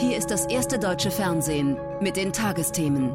Hier ist das erste deutsche Fernsehen mit den Tagesthemen.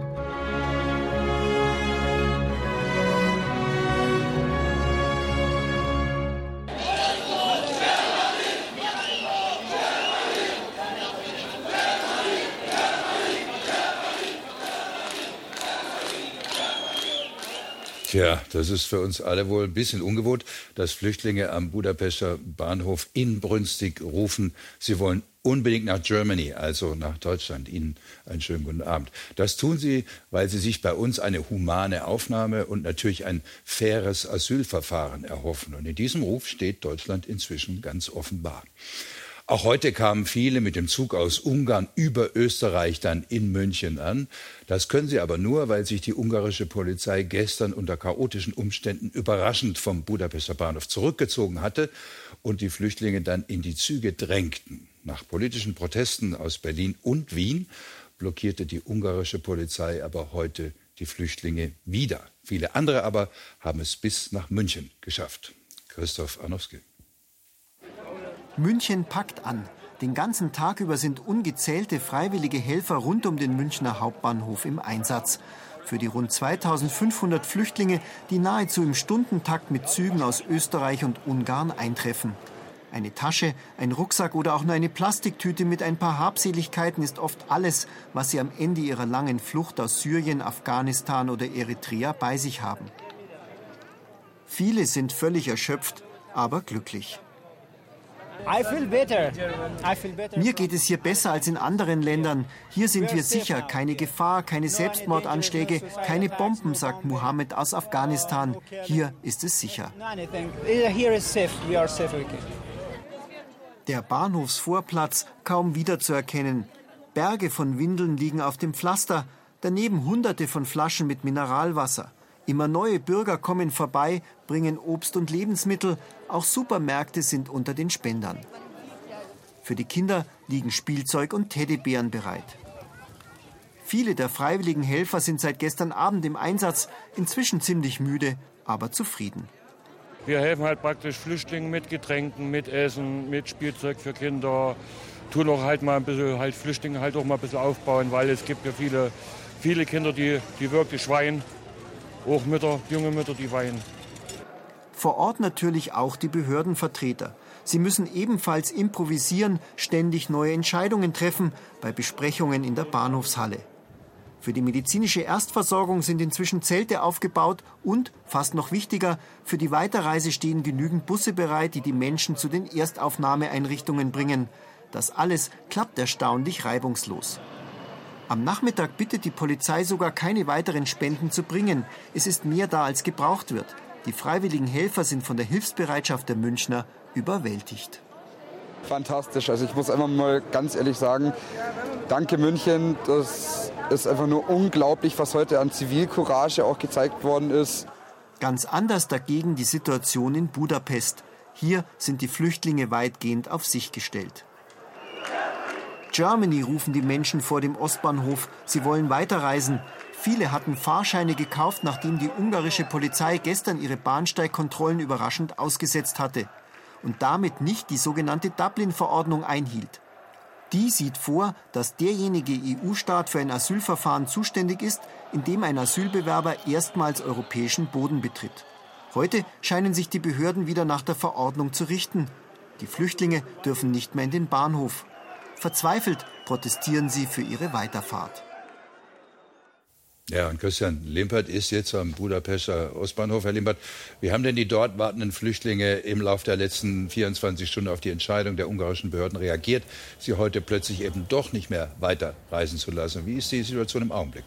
Tja, das ist für uns alle wohl ein bisschen ungewohnt, dass Flüchtlinge am Budapester Bahnhof inbrünstig rufen, sie wollen unbedingt nach Germany, also nach Deutschland. Ihnen einen schönen guten Abend. Das tun sie, weil sie sich bei uns eine humane Aufnahme und natürlich ein faires Asylverfahren erhoffen. Und in diesem Ruf steht Deutschland inzwischen ganz offenbar. Auch heute kamen viele mit dem Zug aus Ungarn über Österreich dann in München an. Das können sie aber nur, weil sich die ungarische Polizei gestern unter chaotischen Umständen überraschend vom Budapester Bahnhof zurückgezogen hatte und die Flüchtlinge dann in die Züge drängten. Nach politischen Protesten aus Berlin und Wien blockierte die ungarische Polizei aber heute die Flüchtlinge wieder. Viele andere aber haben es bis nach München geschafft. Christoph Arnowski. München packt an. Den ganzen Tag über sind ungezählte freiwillige Helfer rund um den Münchner Hauptbahnhof im Einsatz. Für die rund 2500 Flüchtlinge, die nahezu im Stundentakt mit Zügen aus Österreich und Ungarn eintreffen. Eine Tasche, ein Rucksack oder auch nur eine Plastiktüte mit ein paar Habseligkeiten ist oft alles, was sie am Ende ihrer langen Flucht aus Syrien, Afghanistan oder Eritrea bei sich haben. Viele sind völlig erschöpft, aber glücklich. Mir geht es hier besser als in anderen Ländern. Hier sind wir sicher. Keine Gefahr, keine Selbstmordanschläge, keine Bomben, sagt Mohammed aus Afghanistan. Hier ist es sicher. Der Bahnhofsvorplatz kaum wiederzuerkennen. Berge von Windeln liegen auf dem Pflaster. Daneben Hunderte von Flaschen mit Mineralwasser. Immer neue Bürger kommen vorbei, bringen Obst und Lebensmittel. Auch Supermärkte sind unter den Spendern. Für die Kinder liegen Spielzeug und Teddybären bereit. Viele der freiwilligen Helfer sind seit gestern Abend im Einsatz, inzwischen ziemlich müde, aber zufrieden. Wir helfen halt praktisch Flüchtlingen mit Getränken, mit Essen, mit Spielzeug für Kinder. Tun auch halt mal ein bisschen halt Flüchtlinge halt auch mal ein bisschen aufbauen, weil es gibt ja viele Kinder, die wirklich weinen. Auch Mütter, junge Mütter, die weinen. Vor Ort natürlich auch die Behördenvertreter. Sie müssen ebenfalls improvisieren, ständig neue Entscheidungen treffen bei Besprechungen in der Bahnhofshalle. Für die medizinische Erstversorgung sind inzwischen Zelte aufgebaut und, fast noch wichtiger, für die Weiterreise stehen genügend Busse bereit, die die Menschen zu den Erstaufnahmeeinrichtungen bringen. Das alles klappt erstaunlich reibungslos. Am Nachmittag bittet die Polizei sogar, keine weiteren Spenden zu bringen. Es ist mehr da, als gebraucht wird. Die freiwilligen Helfer sind von der Hilfsbereitschaft der Münchner überwältigt. Fantastisch. Also ich muss einfach mal ganz ehrlich sagen, danke München. Das ist einfach nur unglaublich, was heute an Zivilcourage auch gezeigt worden ist. Ganz anders dagegen die Situation in Budapest. Hier sind die Flüchtlinge weitgehend auf sich gestellt. Germany rufen die Menschen vor dem Ostbahnhof. Sie wollen weiterreisen. Viele hatten Fahrscheine gekauft, nachdem die ungarische Polizei gestern ihre Bahnsteigkontrollen überraschend ausgesetzt hatte und damit nicht die sogenannte Dublin-Verordnung einhielt. Die sieht vor, dass derjenige EU-Staat für ein Asylverfahren zuständig ist, in dem ein Asylbewerber erstmals europäischen Boden betritt. Heute scheinen sich die Behörden wieder nach der Verordnung zu richten. Die Flüchtlinge dürfen nicht mehr in den Bahnhof. Verzweifelt protestieren sie für ihre Weiterfahrt. Ja, und Christian Limpert ist jetzt am Budapester Ostbahnhof. Herr Limpert, wie haben denn die dort wartenden Flüchtlinge im Laufe der letzten 24 Stunden auf die Entscheidung der ungarischen Behörden reagiert, sie heute plötzlich eben doch nicht mehr weiterreisen zu lassen? Wie ist die Situation im Augenblick?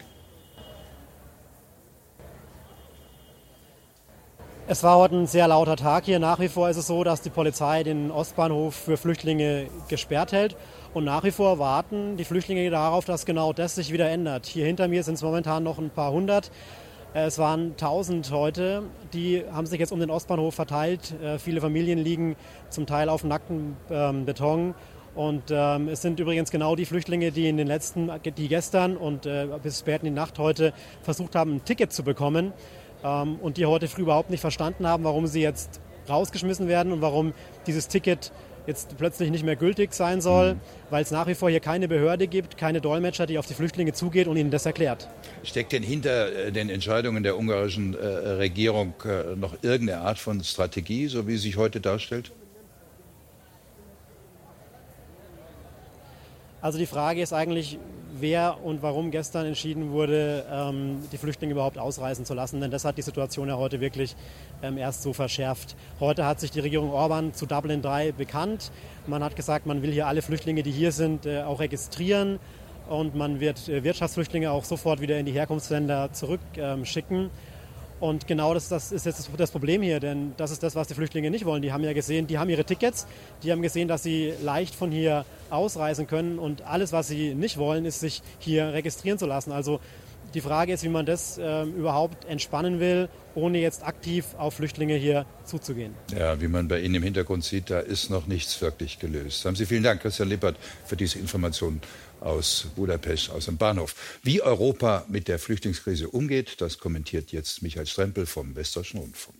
Es war heute ein sehr lauter Tag hier. Nach wie vor ist es so, dass die Polizei den Ostbahnhof für Flüchtlinge gesperrt hält. Und nach wie vor warten die Flüchtlinge darauf, dass genau das sich wieder ändert. Hier hinter mir sind es momentan noch ein paar hundert. Es waren 1000 heute. Die haben sich jetzt um den Ostbahnhof verteilt. Viele Familien liegen zum Teil auf nacktem Beton. Und es sind übrigens genau die Flüchtlinge, die gestern und bis spät in die Nacht heute versucht haben, ein Ticket zu bekommen. Und die heute früh überhaupt nicht verstanden haben, warum sie jetzt rausgeschmissen werden und warum dieses Ticket jetzt plötzlich nicht mehr gültig sein soll, weil es nach wie vor hier keine Behörde gibt, keine Dolmetscher, die auf die Flüchtlinge zugeht und ihnen das erklärt. Steckt denn hinter den Entscheidungen der ungarischen Regierung noch irgendeine Art von Strategie, so wie sie sich heute darstellt? Also die Frage ist eigentlich, wer und warum gestern entschieden wurde, die Flüchtlinge überhaupt ausreisen zu lassen. Denn das hat die Situation ja heute wirklich erst so verschärft. Heute hat sich die Regierung Orban zu Dublin III bekannt. Man hat gesagt, man will hier alle Flüchtlinge, die hier sind, auch registrieren. Und man wird Wirtschaftsflüchtlinge auch sofort wieder in die Herkunftsländer zurückschicken. Und genau das ist jetzt das Problem hier, denn das ist das, was die Flüchtlinge nicht wollen. Die haben ja gesehen, die haben ihre Tickets, die haben gesehen, dass sie leicht von hier ausreisen können und alles, was sie nicht wollen, ist, sich hier registrieren zu lassen. Also die Frage ist, wie man das überhaupt entspannen will, ohne jetzt aktiv auf Flüchtlinge hier zuzugehen. Ja, wie man bei Ihnen im Hintergrund sieht, da ist noch nichts wirklich gelöst. Haben Sie vielen Dank, Christian Lippert, für diese Informationen aus Budapest, aus dem Bahnhof. Wie Europa mit der Flüchtlingskrise umgeht, das kommentiert jetzt Michael Strempel vom Westdeutschen Rundfunk.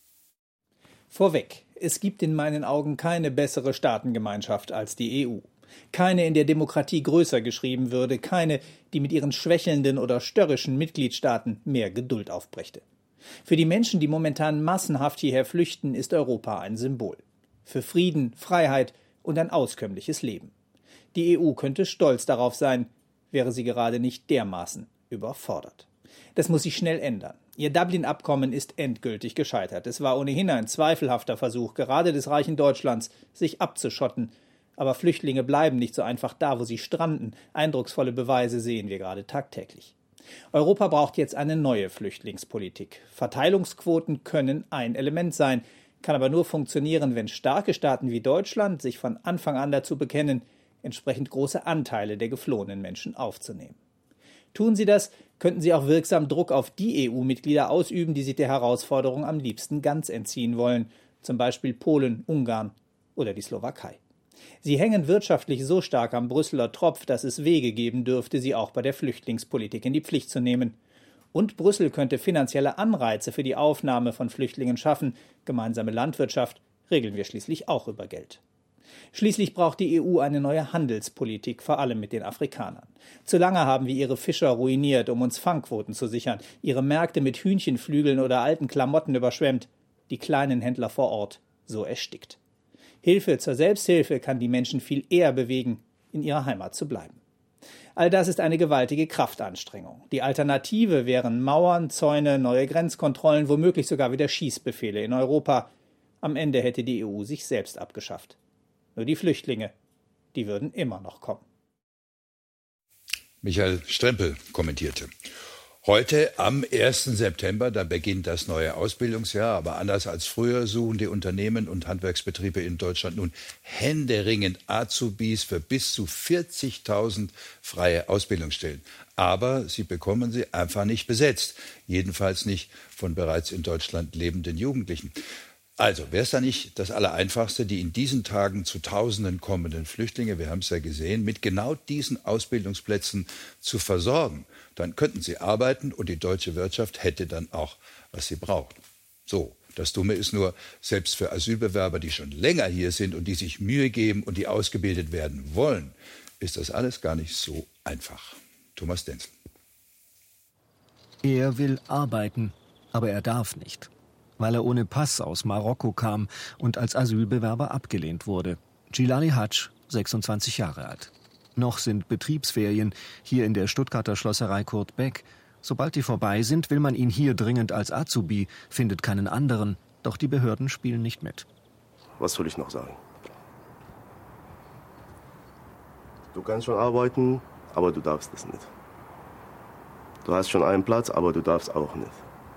Vorweg, es gibt in meinen Augen keine bessere Staatengemeinschaft als die EU. Keine, in der Demokratie größer geschrieben würde, keine, die mit ihren schwächelnden oder störrischen Mitgliedstaaten mehr Geduld aufbrächte. Für die Menschen, die momentan massenhaft hierher flüchten, ist Europa ein Symbol. Für Frieden, Freiheit und ein auskömmliches Leben. Die EU könnte stolz darauf sein, wäre sie gerade nicht dermaßen überfordert. Das muss sich schnell ändern. Ihr Dublin-Abkommen ist endgültig gescheitert. Es war ohnehin ein zweifelhafter Versuch, gerade des reichen Deutschlands, sich abzuschotten. Aber Flüchtlinge bleiben nicht so einfach da, wo sie stranden. Eindrucksvolle Beweise sehen wir gerade tagtäglich. Europa braucht jetzt eine neue Flüchtlingspolitik. Verteilungsquoten können ein Element sein, kann aber nur funktionieren, wenn starke Staaten wie Deutschland sich von Anfang an dazu bekennen, entsprechend große Anteile der geflohenen Menschen aufzunehmen. Tun sie das, könnten sie auch wirksam Druck auf die EU-Mitglieder ausüben, die sich der Herausforderung am liebsten ganz entziehen wollen, zum Beispiel Polen, Ungarn oder die Slowakei. Sie hängen wirtschaftlich so stark am Brüsseler Tropf, dass es Wege geben dürfte, sie auch bei der Flüchtlingspolitik in die Pflicht zu nehmen. Und Brüssel könnte finanzielle Anreize für die Aufnahme von Flüchtlingen schaffen. Gemeinsame Landwirtschaft regeln wir schließlich auch über Geld. Schließlich braucht die EU eine neue Handelspolitik, vor allem mit den Afrikanern. Zu lange haben wir ihre Fischer ruiniert, um uns Fangquoten zu sichern, ihre Märkte mit Hühnchenflügeln oder alten Klamotten überschwemmt, die kleinen Händler vor Ort so erstickt. Hilfe zur Selbsthilfe kann die Menschen viel eher bewegen, in ihrer Heimat zu bleiben. All das ist eine gewaltige Kraftanstrengung. Die Alternative wären Mauern, Zäune, neue Grenzkontrollen, womöglich sogar wieder Schießbefehle in Europa. Am Ende hätte die EU sich selbst abgeschafft. Nur die Flüchtlinge, die würden immer noch kommen. Michael Strempel kommentierte. Heute am 1. September, da beginnt das neue Ausbildungsjahr, aber anders als früher suchen die Unternehmen und Handwerksbetriebe in Deutschland nun händeringend Azubis für bis zu 40.000 freie Ausbildungsstellen. Aber sie bekommen sie einfach nicht besetzt, jedenfalls nicht von bereits in Deutschland lebenden Jugendlichen. Also, wäre es da nicht das Allereinfachste, die in diesen Tagen zu Tausenden kommenden Flüchtlinge, wir haben es ja gesehen, mit genau diesen Ausbildungsplätzen zu versorgen? Dann könnten sie arbeiten und die deutsche Wirtschaft hätte dann auch, was sie braucht. So, das Dumme ist nur, selbst für Asylbewerber, die schon länger hier sind und die sich Mühe geben und die ausgebildet werden wollen, ist das alles gar nicht so einfach. Thomas Denzel. Er will arbeiten, aber er darf nicht, weil er ohne Pass aus Marokko kam und als Asylbewerber abgelehnt wurde. Gilali Hadj, 26 Jahre alt. Noch sind Betriebsferien hier in der Stuttgarter Schlosserei Kurt Beck. Sobald die vorbei sind, will man ihn hier dringend als Azubi, findet keinen anderen. Doch die Behörden spielen nicht mit. Was soll ich noch sagen? Du kannst schon arbeiten, aber du darfst es nicht. Du hast schon einen Platz, aber du darfst auch nicht.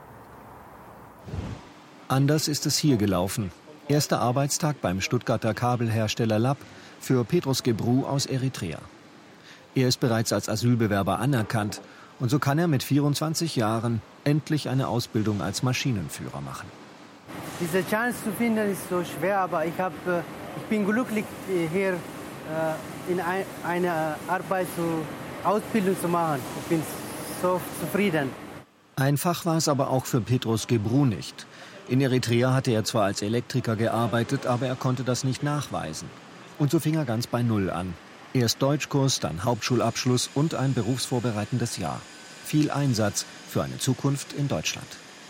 Anders ist es hier gelaufen. Erster Arbeitstag beim Stuttgarter Kabelhersteller Lab für Petros Gebru aus Eritrea. Er ist bereits als Asylbewerber anerkannt und so kann er mit 24 Jahren endlich eine Ausbildung als Maschinenführer machen. Diese Chance zu finden ist so schwer, aber ich bin glücklich, hier in eine Ausbildung zu machen. Ich bin so zufrieden. Einfach war es aber auch für Petros Gebru nicht. In Eritrea hatte er zwar als Elektriker gearbeitet, aber er konnte das nicht nachweisen. Und so fing er ganz bei Null an. Erst Deutschkurs, dann Hauptschulabschluss und ein berufsvorbereitendes Jahr. Viel Einsatz für eine Zukunft in Deutschland.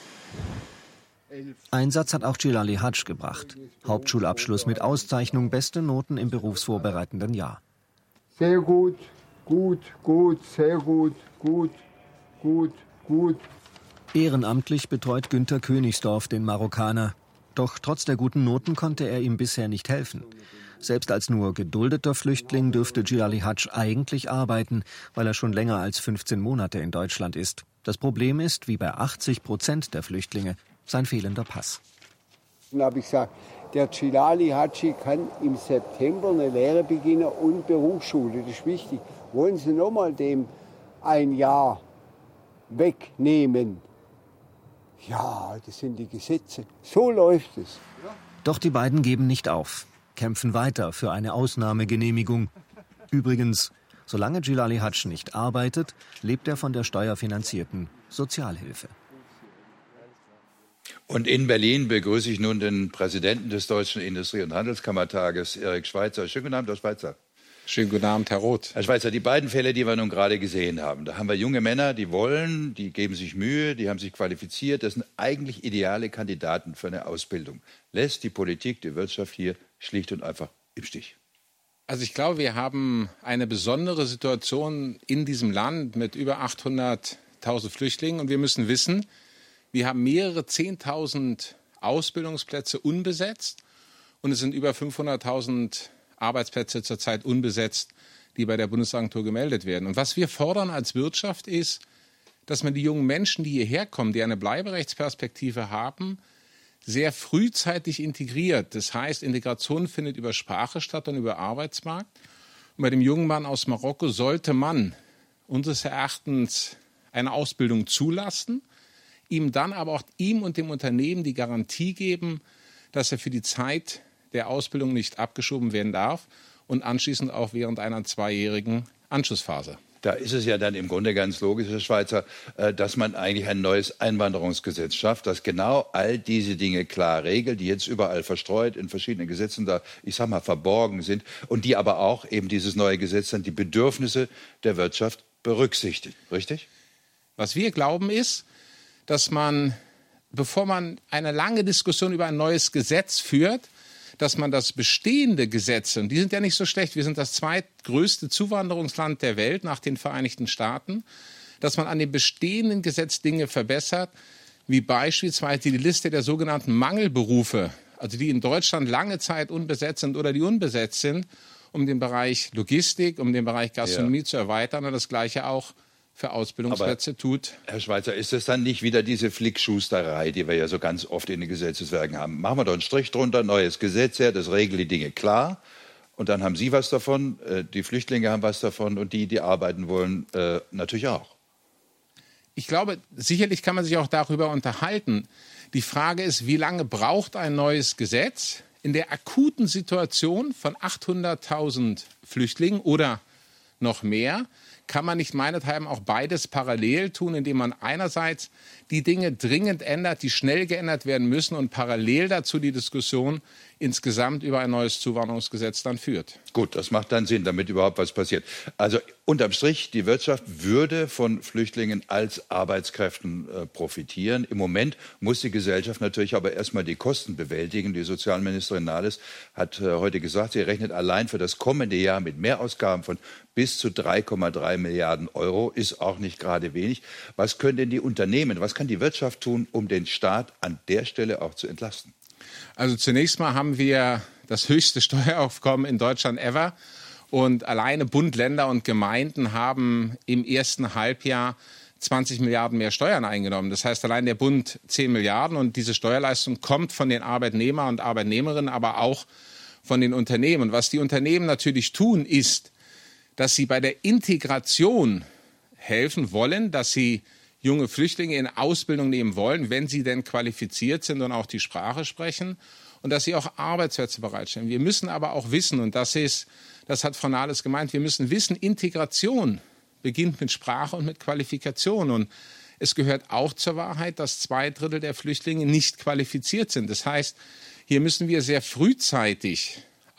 Einsatz hat auch Celali Hadsch gebracht. Hauptschulabschluss mit Auszeichnung, beste Noten im berufsvorbereitenden Jahr. Sehr gut, gut, gut, sehr gut, gut, gut, gut. Ehrenamtlich betreut Günter Königsdorf den Marokkaner. Doch trotz der guten Noten konnte er ihm bisher nicht helfen. Selbst als nur geduldeter Flüchtling dürfte Celali Hadsch eigentlich arbeiten, weil er schon länger als 15 Monate in Deutschland ist. Das Problem ist, wie bei 80% der Flüchtlinge, sein fehlender Pass. Dann habe ich gesagt, der Celali Hadsch kann im September eine Lehre beginnen und Berufsschule. Das ist wichtig. Wollen Sie nochmal dem ein Jahr wegnehmen? Ja, das sind die Gesetze. So läuft es. Doch die beiden geben nicht auf, kämpfen weiter für eine Ausnahmegenehmigung. Übrigens, solange Celali Hadsch nicht arbeitet, lebt er von der steuerfinanzierten Sozialhilfe. Und in Berlin begrüße ich nun den Präsidenten des Deutschen Industrie- und Handelskammertages, Erik Schweitzer. Schönen guten Abend, Herr Schweitzer. Schönen guten Abend, Herr Roth. Herr Schweitzer, die beiden Fälle, die wir nun gerade gesehen haben, da haben wir junge Männer, die wollen, die geben sich Mühe, die haben sich qualifiziert. Das sind eigentlich ideale Kandidaten für eine Ausbildung. Lässt die Politik, die Wirtschaft hier schlicht und einfach im Stich? Also ich glaube, wir haben eine besondere Situation in diesem Land mit über 800.000 Flüchtlingen. Und wir müssen wissen, wir haben mehrere 10.000 Ausbildungsplätze unbesetzt. Und es sind über 500.000 Arbeitsplätze zurzeit unbesetzt, die bei der Bundesagentur gemeldet werden. Und was wir fordern als Wirtschaft ist, dass man die jungen Menschen, die hierher kommen, die eine Bleiberechtsperspektive haben, sehr frühzeitig integriert. Das heißt, Integration findet über Sprache statt und über Arbeitsmarkt. Und bei dem jungen Mann aus Marokko sollte man unseres Erachtens eine Ausbildung zulassen, ihm dann aber auch ihm und dem Unternehmen die Garantie geben, dass er für die Zeit der Ausbildung nicht abgeschoben werden darf und anschließend auch während einer 2-jährigen Anschlussphase. Da ist es ja dann im Grunde ganz logisch, Herr Schweitzer, dass man eigentlich ein neues Einwanderungsgesetz schafft, das genau all diese Dinge klar regelt, die jetzt überall verstreut in verschiedenen Gesetzen da, ich sag mal, verborgen sind und die aber auch eben dieses neue Gesetz dann die Bedürfnisse der Wirtschaft berücksichtigt. Richtig? Was wir glauben ist, dass man, bevor man eine lange Diskussion über ein neues Gesetz führt, dass man das bestehende Gesetz, und die sind ja nicht so schlecht, wir sind das zweitgrößte Zuwanderungsland der Welt nach den Vereinigten Staaten, dass man an dem bestehenden Gesetz Dinge verbessert, wie beispielsweise die Liste der sogenannten Mangelberufe, also die in Deutschland lange Zeit unbesetzt sind oder die unbesetzt sind, um den Bereich Logistik, um den Bereich Gastronomie zu erweitern und das Gleiche auch für Ausbildungsplätze tut. Herr Schweitzer, ist das dann nicht wieder diese Flickschusterei, die wir ja so ganz oft in den Gesetzeswerken haben? Machen wir doch einen Strich drunter, neues Gesetz her, das regelt die Dinge klar. Und dann haben Sie was davon, die Flüchtlinge haben was davon und die arbeiten wollen, natürlich auch. Ich glaube, sicherlich kann man sich auch darüber unterhalten. Die Frage ist, wie lange braucht ein neues Gesetz? In der akuten Situation von 800.000 Flüchtlingen oder noch mehr, kann man nicht meinethalben auch beides parallel tun, indem man einerseits die Dinge dringend ändert, die schnell geändert werden müssen und parallel dazu die Diskussion insgesamt über ein neues Zuwanderungsgesetz dann führt. Gut, das macht dann Sinn, damit überhaupt was passiert. Also unterm Strich, die Wirtschaft würde von Flüchtlingen als Arbeitskräften profitieren. Im Moment muss die Gesellschaft natürlich aber erstmal die Kosten bewältigen. Die Sozialministerin Nahles hat heute gesagt, sie rechnet allein für das kommende Jahr mit Mehrausgaben von bis zu 3,3 Milliarden Euro. Ist auch nicht gerade wenig. Was können denn die Unternehmen, was kann die Wirtschaft tun, um den Staat an der Stelle auch zu entlasten? Also zunächst mal haben wir das höchste Steueraufkommen in Deutschland ever. Und alleine Bund, Länder und Gemeinden haben im ersten Halbjahr 20 Milliarden mehr Steuern eingenommen. Das heißt, allein der Bund 10 Milliarden. Und diese Steuerleistung kommt von den Arbeitnehmern und Arbeitnehmerinnen, aber auch von den Unternehmen. Und was die Unternehmen natürlich tun, ist, dass sie bei der Integration helfen wollen, dass sie junge Flüchtlinge in Ausbildung nehmen wollen, wenn sie denn qualifiziert sind und auch die Sprache sprechen und dass sie auch Arbeitsplätze bereitstellen. Wir müssen aber auch wissen, und das hat Frau Nahles gemeint, wir müssen wissen, Integration beginnt mit Sprache und mit Qualifikation. Und es gehört auch zur Wahrheit, dass 2/3 der Flüchtlinge nicht qualifiziert sind. Das heißt, hier müssen wir sehr frühzeitig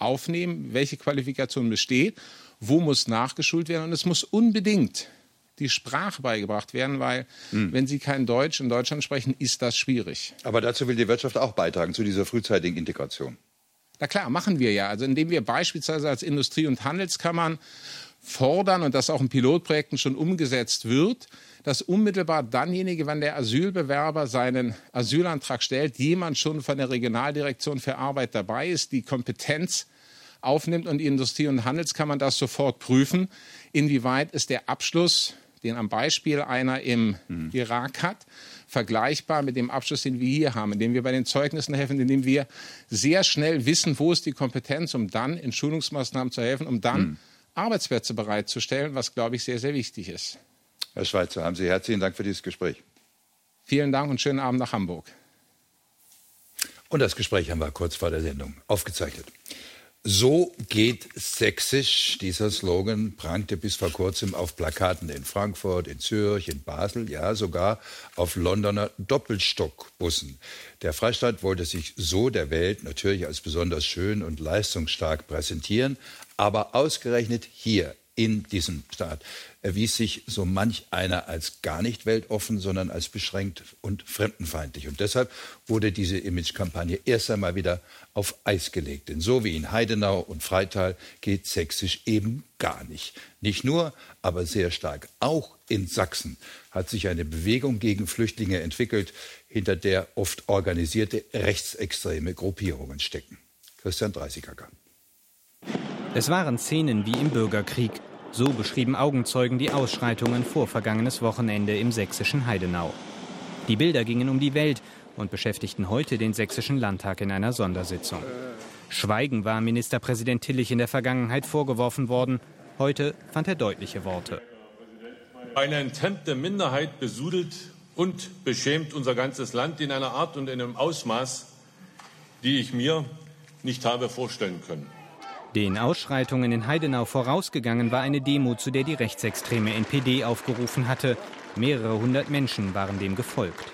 aufnehmen, welche Qualifikation besteht, wo muss nachgeschult werden. Und es muss unbedingt die Sprache beigebracht werden, weil wenn Sie kein Deutsch in Deutschland sprechen, ist das schwierig. Aber dazu will die Wirtschaft auch beitragen, zu dieser frühzeitigen Integration. Na klar, machen wir ja. Also indem wir beispielsweise als Industrie- und Handelskammern fordern und das auch in Pilotprojekten schon umgesetzt wird, dass unmittelbar dannjenige, wenn der Asylbewerber seinen Asylantrag stellt, jemand schon von der Regionaldirektion für Arbeit dabei ist, die Kompetenz aufnimmt und die Industrie- und Handelskammern das sofort prüfen, inwieweit ist der Abschluss, den am Beispiel einer im Irak hat, vergleichbar mit dem Abschluss, den wir hier haben, indem wir bei den Zeugnissen helfen, indem wir sehr schnell wissen, wo ist die Kompetenz, um dann in Schulungsmaßnahmen zu helfen, um dann Arbeitsplätze bereitzustellen, was, glaube ich, sehr, sehr wichtig ist. Herr Schweizer, haben Sie herzlichen Dank für dieses Gespräch. Vielen Dank und schönen Abend nach Hamburg. Und das Gespräch haben wir kurz vor der Sendung aufgezeichnet. So geht Sächsisch. Dieser Slogan prangte bis vor kurzem auf Plakaten in Frankfurt, in Zürich, in Basel, ja sogar auf Londoner Doppelstockbussen. Der Freistaat wollte sich so der Welt natürlich als besonders schön und leistungsstark präsentieren, aber ausgerechnet hier in diesem Staat erwies sich so manch einer als gar nicht weltoffen, sondern als beschränkt und fremdenfeindlich. Und deshalb wurde diese Imagekampagne erst einmal wieder auf Eis gelegt. Denn so wie in Heidenau und Freital geht Sächsisch eben gar nicht. Nicht nur, aber sehr stark. Auch in Sachsen hat sich eine Bewegung gegen Flüchtlinge entwickelt, hinter der oft organisierte rechtsextreme Gruppierungen stecken. Christian Dreißigacker. Es waren Szenen wie im Bürgerkrieg. So beschrieben Augenzeugen die Ausschreitungen vor vergangenes Wochenende im sächsischen Heidenau. Die Bilder gingen um die Welt und beschäftigten heute den Sächsischen Landtag in einer Sondersitzung. Schweigen war Ministerpräsident Tillich in der Vergangenheit vorgeworfen worden. Heute fand er deutliche Worte. Eine enthemmte Minderheit besudelt und beschämt unser ganzes Land in einer Art und in einem Ausmaß, die ich mir nicht habe vorstellen können. Den Ausschreitungen in Heidenau vorausgegangen war eine Demo, zu der die rechtsextreme NPD aufgerufen hatte. Mehrere hundert Menschen waren dem gefolgt.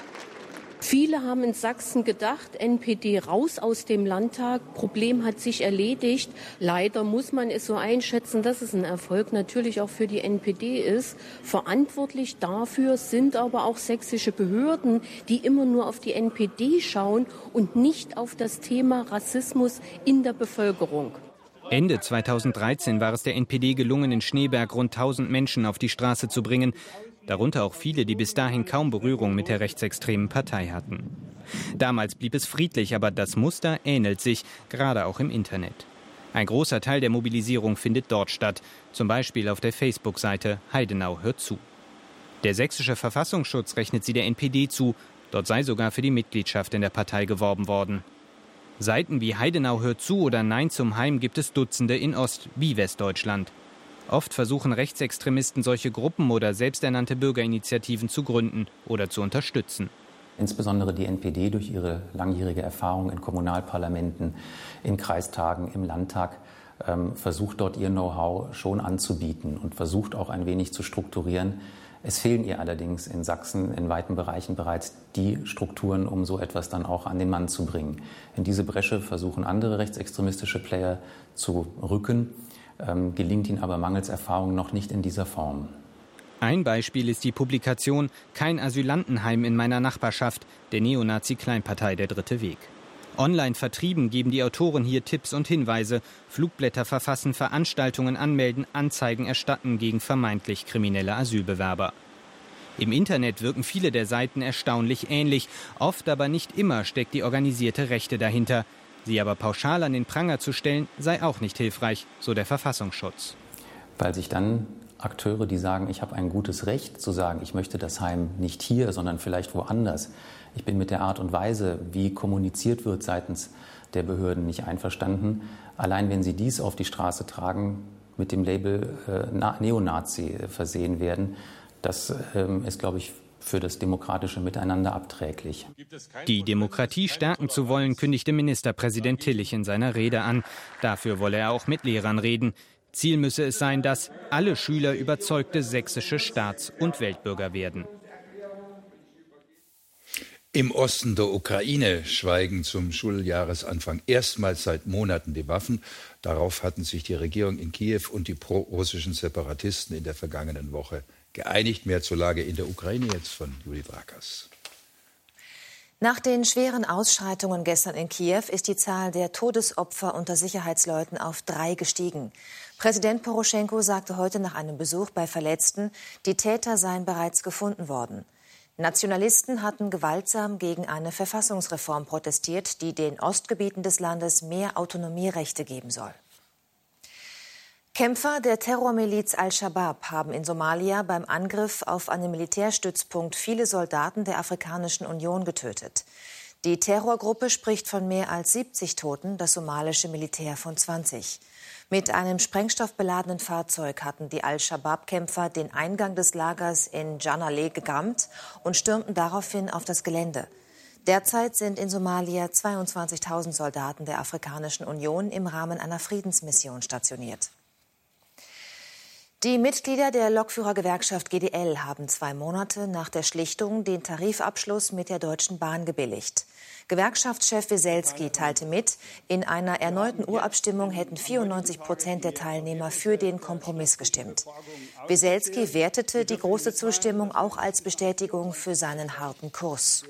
Viele haben in Sachsen gedacht, NPD raus aus dem Landtag, Problem hat sich erledigt. Leider muss man es so einschätzen, dass es ein Erfolg natürlich auch für die NPD ist. Verantwortlich dafür sind aber auch sächsische Behörden, die immer nur auf die NPD schauen und nicht auf das Thema Rassismus in der Bevölkerung. Ende 2013 war es der NPD gelungen, in Schneeberg rund 1000 Menschen auf die Straße zu bringen. Darunter auch viele, die bis dahin kaum Berührung mit der rechtsextremen Partei hatten. Damals blieb es friedlich, aber das Muster ähnelt sich, gerade auch im Internet. Ein großer Teil der Mobilisierung findet dort statt, zum Beispiel auf der Facebook-Seite Heidenau hört zu. Der sächsische Verfassungsschutz rechnet sie der NPD zu, dort sei sogar für die Mitgliedschaft in der Partei geworben worden. Seiten wie Heidenau hört zu oder Nein zum Heim gibt es Dutzende in Ost- wie Westdeutschland. Oft versuchen Rechtsextremisten, solche Gruppen oder selbsternannte Bürgerinitiativen zu gründen oder zu unterstützen. Insbesondere die NPD durch ihre langjährige Erfahrung in Kommunalparlamenten, in Kreistagen, im Landtag versucht dort ihr Know-how schon anzubieten und versucht auch ein wenig zu strukturieren. Es fehlen ihr allerdings in Sachsen in weiten Bereichen bereits die Strukturen, um so etwas dann auch an den Mann zu bringen. In diese Bresche versuchen andere rechtsextremistische Player zu rücken, gelingt ihnen aber mangels Erfahrung noch nicht in dieser Form. Ein Beispiel ist die Publikation »Kein Asylantenheim in meiner Nachbarschaft« der Neonazi-Kleinpartei Der Dritte Weg. Online vertrieben geben die Autoren hier Tipps und Hinweise, Flugblätter verfassen, Veranstaltungen anmelden, Anzeigen erstatten gegen vermeintlich kriminelle Asylbewerber. Im Internet wirken viele der Seiten erstaunlich ähnlich, oft aber nicht immer steckt die organisierte Rechte dahinter. Sie aber pauschal an den Pranger zu stellen, sei auch nicht hilfreich, so der Verfassungsschutz. Weil sich dann Akteure, die sagen, ich habe ein gutes Recht zu sagen, ich möchte das Heim nicht hier, sondern vielleicht woanders. Ich bin mit der Art und Weise, wie kommuniziert wird seitens der Behörden, nicht einverstanden. Allein wenn sie dies auf die Straße tragen, mit dem Label Neonazi versehen werden, das ist, glaube ich, für das demokratische Miteinander abträglich. Die Demokratie stärken zu wollen, kündigte Ministerpräsident Tillich in seiner Rede an. Dafür wolle er auch mit Lehrern reden. Ziel müsse es sein, dass alle Schüler überzeugte sächsische Staats- und Weltbürger werden. Im Osten der Ukraine schweigen zum Schuljahresanfang erstmals seit Monaten die Waffen. Darauf hatten sich die Regierung in Kiew und die prorussischen Separatisten in der vergangenen Woche geeinigt. Mehr zur Lage in der Ukraine jetzt von Judith Rakers. Nach den schweren Ausschreitungen gestern in Kiew ist die Zahl der Todesopfer unter Sicherheitsleuten auf 3 gestiegen. Präsident Poroschenko sagte heute nach einem Besuch bei Verletzten, die Täter seien bereits gefunden worden. Nationalisten hatten gewaltsam gegen eine Verfassungsreform protestiert, die den Ostgebieten des Landes mehr Autonomierechte geben soll. Kämpfer der Terrormiliz Al-Shabaab haben in Somalia beim Angriff auf einen Militärstützpunkt viele Soldaten der Afrikanischen Union getötet. Die Terrorgruppe spricht von mehr als 70 Toten, das somalische Militär von 20. Mit einem sprengstoffbeladenen Fahrzeug hatten die Al-Shabaab-Kämpfer den Eingang des Lagers in Janale gerammt und stürmten daraufhin auf das Gelände. Derzeit sind in Somalia 22.000 Soldaten der Afrikanischen Union im Rahmen einer Friedensmission stationiert. Die Mitglieder der Lokführergewerkschaft GDL haben 2 Monate nach der Schlichtung den Tarifabschluss mit der Deutschen Bahn gebilligt. Gewerkschaftschef Weselski teilte mit, in einer erneuten Urabstimmung hätten 94% der Teilnehmer für den Kompromiss gestimmt. Weselski wertete die große Zustimmung auch als Bestätigung für seinen harten Kurs.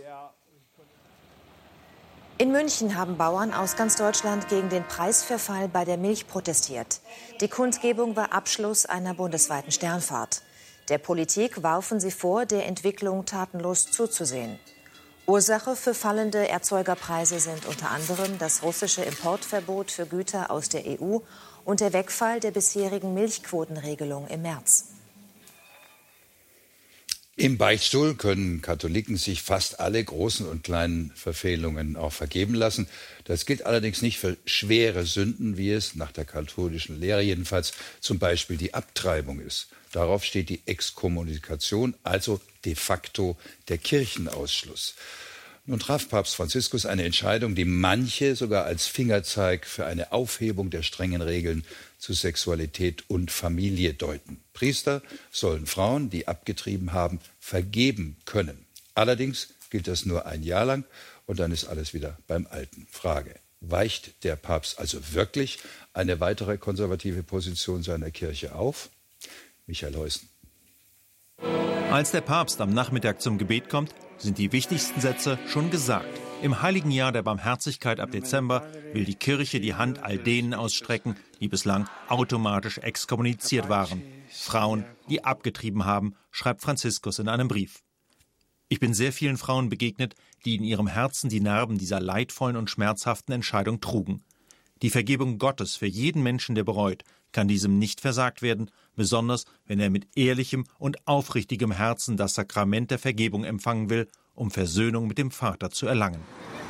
In München haben Bauern aus ganz Deutschland gegen den Preisverfall bei der Milch protestiert. Die Kundgebung war Abschluss einer bundesweiten Sternfahrt. Der Politik warfen sie vor, der Entwicklung tatenlos zuzusehen. Ursache für fallende Erzeugerpreise sind unter anderem das russische Importverbot für Güter aus der EU und der Wegfall der bisherigen Milchquotenregelung im März. Im Beichtstuhl können Katholiken sich fast alle großen und kleinen Verfehlungen auch vergeben lassen. Das gilt allerdings nicht für schwere Sünden, wie es nach der katholischen Lehre jedenfalls zum Beispiel die Abtreibung ist. Darauf steht die Exkommunikation, also de facto der Kirchenausschluss. Nun traf Papst Franziskus eine Entscheidung, die manche sogar als Fingerzeig für eine Aufhebung der strengen Regeln zu Sexualität und Familie deuten. Priester sollen Frauen, die abgetrieben haben, vergeben können. Allerdings gilt das nur ein Jahr lang und dann ist alles wieder beim Alten. Frage: Weicht der Papst also wirklich eine weitere konservative Position seiner Kirche auf? Michael Heusen. Als der Papst am Nachmittag zum Gebet kommt, sind die wichtigsten Sätze schon gesagt. Im Heiligen Jahr der Barmherzigkeit ab Dezember will die Kirche die Hand all denen ausstrecken, die bislang automatisch exkommuniziert waren. Frauen, die abgetrieben haben, schreibt Franziskus in einem Brief. Ich bin sehr vielen Frauen begegnet, die in ihrem Herzen die Narben dieser leidvollen und schmerzhaften Entscheidung trugen. Die Vergebung Gottes für jeden Menschen, der bereut, kann diesem nicht versagt werden, besonders wenn er mit ehrlichem und aufrichtigem Herzen das Sakrament der Vergebung empfangen will, um Versöhnung mit dem Vater zu erlangen.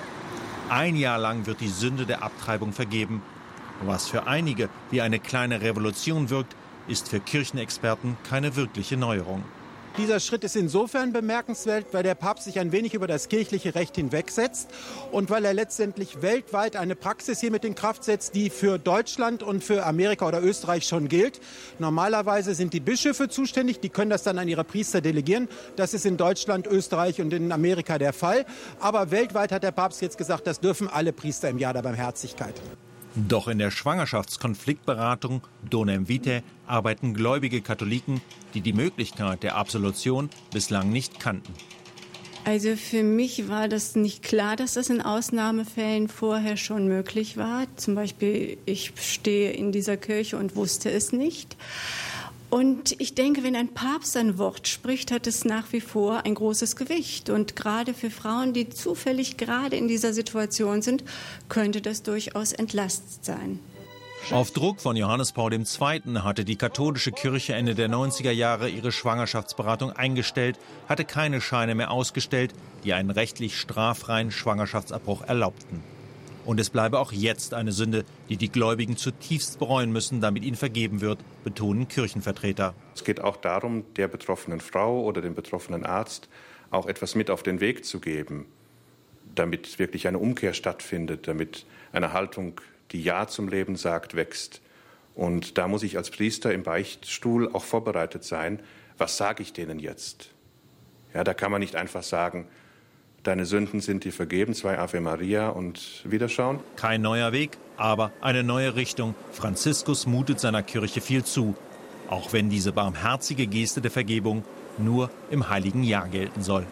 1 Jahr lang wird die Sünde der Abtreibung vergeben. Was für einige wie eine kleine Revolution wirkt, ist für Kirchenexperten keine wirkliche Neuerung. Dieser Schritt ist insofern bemerkenswert, weil der Papst sich ein wenig über das kirchliche Recht hinwegsetzt und weil er letztendlich weltweit eine Praxis hiermit in Kraft setzt, die für Deutschland und für Amerika oder Österreich schon gilt. Normalerweise sind die Bischöfe zuständig, die können das dann an ihre Priester delegieren. Das ist in Deutschland, Österreich und in Amerika der Fall. Aber weltweit hat der Papst jetzt gesagt, das dürfen alle Priester im Jahr der Barmherzigkeit. Doch in der Schwangerschaftskonfliktberatung Donem Vitae arbeiten gläubige Katholiken, die die Möglichkeit der Absolution bislang nicht kannten. Also für mich war das nicht klar, dass das in Ausnahmefällen vorher schon möglich war. Zum Beispiel, ich stehe in dieser Kirche und wusste es nicht. Und ich denke, wenn ein Papst ein Wort spricht, hat es nach wie vor ein großes Gewicht. Und gerade für Frauen, die zufällig gerade in dieser Situation sind, könnte das durchaus entlastend sein. Auf Druck von Johannes Paul II. Hatte die katholische Kirche Ende der 90er Jahre ihre Schwangerschaftsberatung eingestellt, hatte keine Scheine mehr ausgestellt, die einen rechtlich straffreien Schwangerschaftsabbruch erlaubten. Und es bleibe auch jetzt eine Sünde, die die Gläubigen zutiefst bereuen müssen, damit ihnen vergeben wird, betonen Kirchenvertreter. Es geht auch darum, der betroffenen Frau oder dem betroffenen Arzt auch etwas mit auf den Weg zu geben, damit wirklich eine Umkehr stattfindet, damit eine Haltung, die Ja zum Leben sagt, wächst. Und da muss ich als Priester im Beichtstuhl auch vorbereitet sein, was sage ich denen jetzt? Ja, da kann man nicht einfach sagen, deine Sünden sind dir vergeben, 2 Ave Maria und Wiederschauen. Kein neuer Weg, aber eine neue Richtung. Franziskus mutet seiner Kirche viel zu, auch wenn diese barmherzige Geste der Vergebung nur im Heiligen Jahr gelten soll.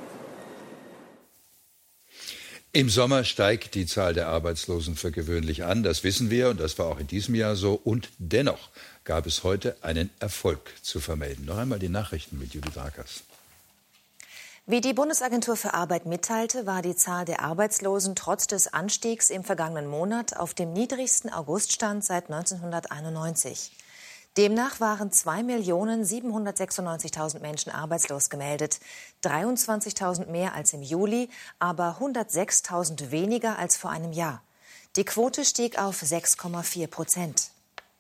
Im Sommer steigt die Zahl der Arbeitslosen für gewöhnlich an, das wissen wir, und das war auch in diesem Jahr so. Und dennoch gab es heute einen Erfolg zu vermelden. Noch einmal die Nachrichten mit Judith Rakers. Wie die Bundesagentur für Arbeit mitteilte, war die Zahl der Arbeitslosen trotz des Anstiegs im vergangenen Monat auf dem niedrigsten Auguststand seit 1991. Demnach waren 2.796.000 Menschen arbeitslos gemeldet, 23.000 mehr als im Juli, aber 106.000 weniger als vor einem Jahr. Die Quote stieg auf 6,4%.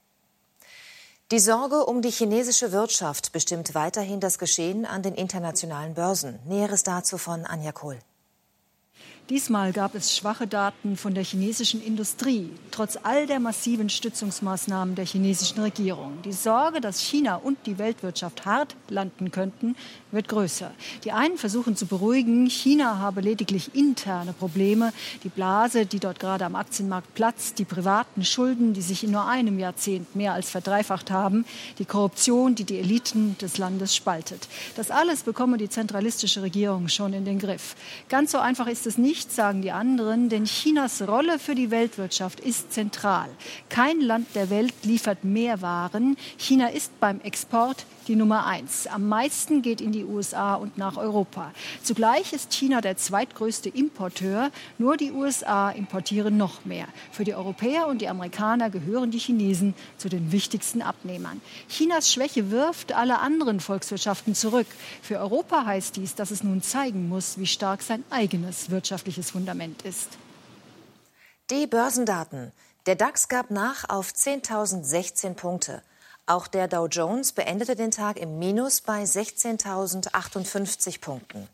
Die Sorge um die chinesische Wirtschaft bestimmt weiterhin das Geschehen an den internationalen Börsen. Näheres dazu von Anja Kohl. Diesmal gab es schwache Daten von der chinesischen Industrie, trotz all der massiven Stützungsmaßnahmen der chinesischen Regierung. Die Sorge, dass China und die Weltwirtschaft hart landen könnten, wird größer. Die einen versuchen zu beruhigen, China habe lediglich interne Probleme. Die Blase, die dort gerade am Aktienmarkt platzt, die privaten Schulden, die sich in nur einem Jahrzehnt mehr als verdreifacht haben, die Korruption, die die Eliten des Landes spaltet. Das alles bekomme die zentralistische Regierung schon in den Griff. Ganz so einfach ist es nicht, sagen die anderen, denn Chinas Rolle für die Weltwirtschaft ist zentral. Kein Land der Welt liefert mehr Waren. China ist beim Export die Nummer 1. Am meisten geht in die USA und nach Europa. Zugleich ist China der zweitgrößte Importeur. Nur die USA importieren noch mehr. Für die Europäer und die Amerikaner gehören die Chinesen zu den wichtigsten Abnehmern. Chinas Schwäche wirft alle anderen Volkswirtschaften zurück. Für Europa heißt dies, dass es nun zeigen muss, wie stark sein eigenes wirtschaftliches Fundament ist. Die Börsendaten. Der DAX gab nach auf 10.016 Punkte. Auch der Dow Jones beendete den Tag im Minus bei 16.058 Punkten.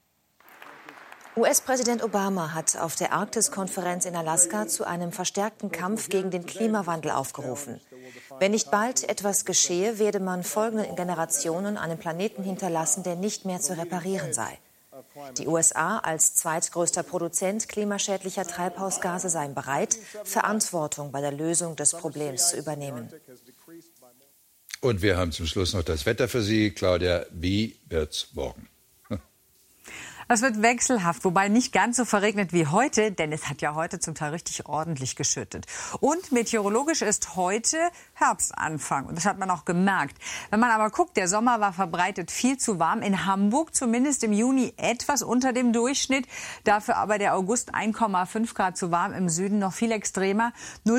US-Präsident Obama hat auf der Arktis-Konferenz in Alaska zu einem verstärkten Kampf gegen den Klimawandel aufgerufen. Wenn nicht bald etwas geschehe, werde man folgenden Generationen einen Planeten hinterlassen, der nicht mehr zu reparieren sei. Die USA als zweitgrößter Produzent klimaschädlicher Treibhausgase seien bereit, Verantwortung bei der Lösung des Problems zu übernehmen. Und wir haben zum Schluss noch das Wetter für Sie. Claudia, wie wird's morgen? Es wird wechselhaft, wobei nicht ganz so verregnet wie heute, denn es hat ja heute zum Teil richtig ordentlich geschüttet. Und meteorologisch ist heute Herbstanfang und das hat man auch gemerkt. Wenn man aber guckt, der Sommer war verbreitet viel zu warm. In Hamburg zumindest im Juni etwas unter dem Durchschnitt. Dafür aber der August 1,5 Grad zu warm, im Süden noch viel extremer.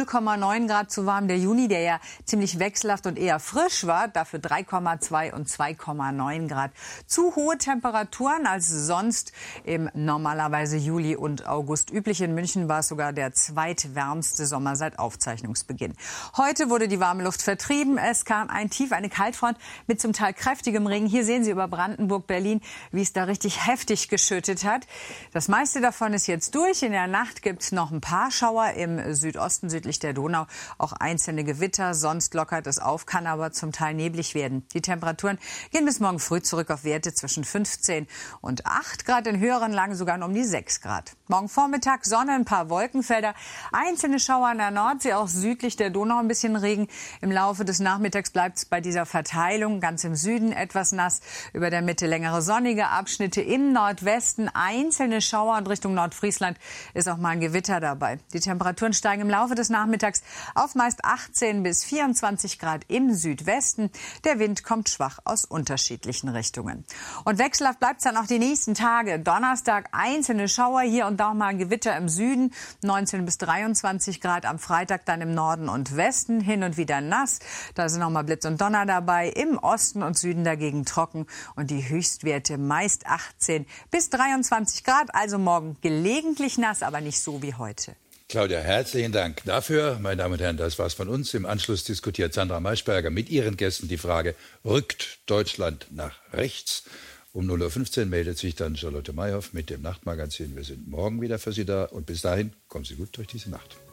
0,9 Grad zu warm der Juni, der ja ziemlich wechselhaft und eher frisch war. Dafür 3,2 und 2,9 Grad. Zu hohe Temperaturen als sonst im normalerweise Juli und August üblich. In München war es sogar der zweitwärmste Sommer seit Aufzeichnungsbeginn. Heute wurde die warme Luft vertrieben. Es kam ein Tief, eine Kaltfront mit zum Teil kräftigem Regen. Hier sehen Sie über Brandenburg, Berlin, wie es da richtig heftig geschüttet hat. Das meiste davon ist jetzt durch. In der Nacht gibt es noch ein paar Schauer im Südosten, südlich der Donau. Auch einzelne Gewitter. Sonst lockert es auf, kann aber zum Teil neblig werden. Die Temperaturen gehen bis morgen früh zurück auf Werte zwischen 15 und 8 Grad, in höheren Lagen sogar noch um die 6 Grad. Morgen Vormittag Sonne, ein paar Wolkenfelder, einzelne Schauer an der Nordsee, auch südlich der Donau ein bisschen Regen. Im Laufe des Nachmittags bleibt es bei dieser Verteilung. Ganz im Süden etwas nass, über der Mitte längere sonnige Abschnitte, im Nordwesten einzelne Schauer und Richtung Nordfriesland ist auch mal ein Gewitter dabei. Die Temperaturen steigen im Laufe des Nachmittags auf meist 18 bis 24 Grad im Südwesten. Der Wind kommt schwach aus unterschiedlichen Richtungen. Und wechselhaft bleibt es dann auch die nächsten Tage. Donnerstag einzelne Schauer, hier und da auch mal ein Gewitter im Süden, 19 bis 23 Grad. Am Freitag dann im Norden und Westen hin und wieder nass. Da sind noch mal Blitz und Donner dabei. Im Osten und Süden dagegen trocken und die Höchstwerte meist 18 bis 23 Grad. Also morgen gelegentlich nass, aber nicht so wie heute. Claudia, herzlichen Dank dafür. Meine Damen und Herren, das war's von uns. Im Anschluss diskutiert Sandra Maischberger mit ihren Gästen die Frage, rückt Deutschland nach rechts? Um 0.15 Uhr meldet sich dann Charlotte Mayhoff mit dem Nachtmagazin. Wir sind morgen wieder für Sie da und bis dahin kommen Sie gut durch diese Nacht.